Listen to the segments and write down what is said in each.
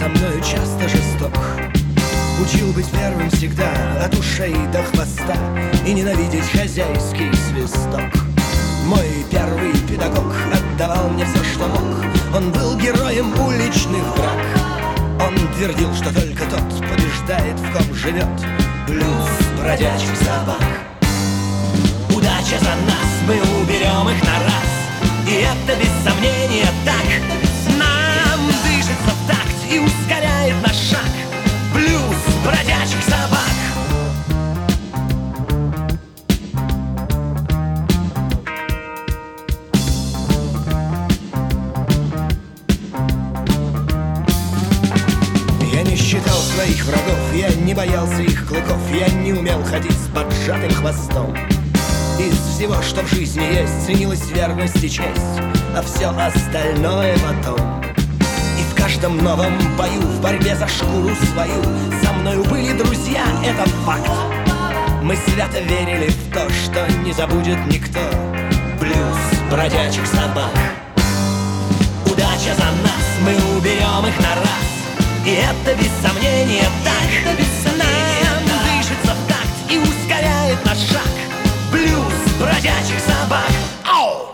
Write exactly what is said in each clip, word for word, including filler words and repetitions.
со мною часто жесток. Учил быть первым всегда, от ушей до хвоста, и ненавидеть хозяйский свисток. Мой первый педагог отдавал мне все, что мог. Он был героем уличных драк. Он твердил, что только тот побеждает, в ком живет блюз бродячих собак. Удача за нас, мы уберем их на раз, и это без сомнения так. Нам движется в такт и ускоряет наш шаг блюз бродячих собак. Я не считал своих врагов, я не боялся их клыков, я не умел ходить с поджатым хвостом. Из всего, что в жизни есть, ценилась верность и честь, а все остальное потом. И в каждом новом бою, в борьбе за шкуру свою, со мною были друзья, это факт. Мы свято верили в то, что не забудет никто блюз бродячих собак. Удача за нас, мы уберем их на раз, и это без сомнения так. Нам движется в такт и ускоряет наш шаг блюз бродячих собак. Ау!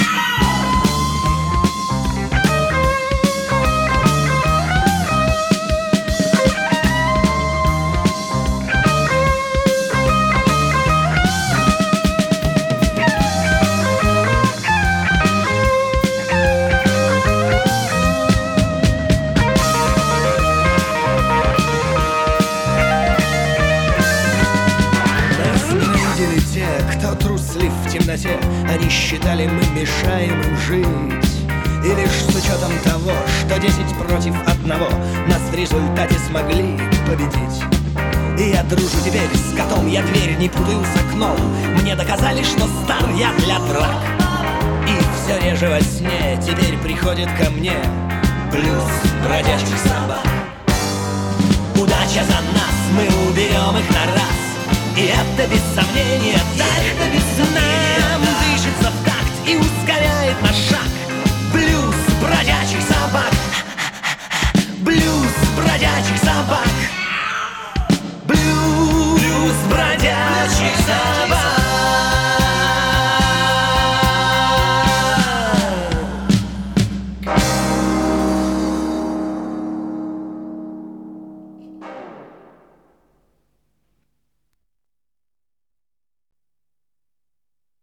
Кто труслив в темноте, они считали, мы мешаем им жить. И лишь с учетом того, что десять против одного нас в результате смогли победить. И я дружу теперь с котом, я дверь не путаю с окном. Мне доказали, что стар я для драк. И все реже во сне теперь приходит ко мне блюз бродячих собак. Удача за нас, мы уберем их на раз, и это без сомнения так. Нам движется в такт и ускоряет наш шаг блюз бродячих собак. Блюз бродячих собак.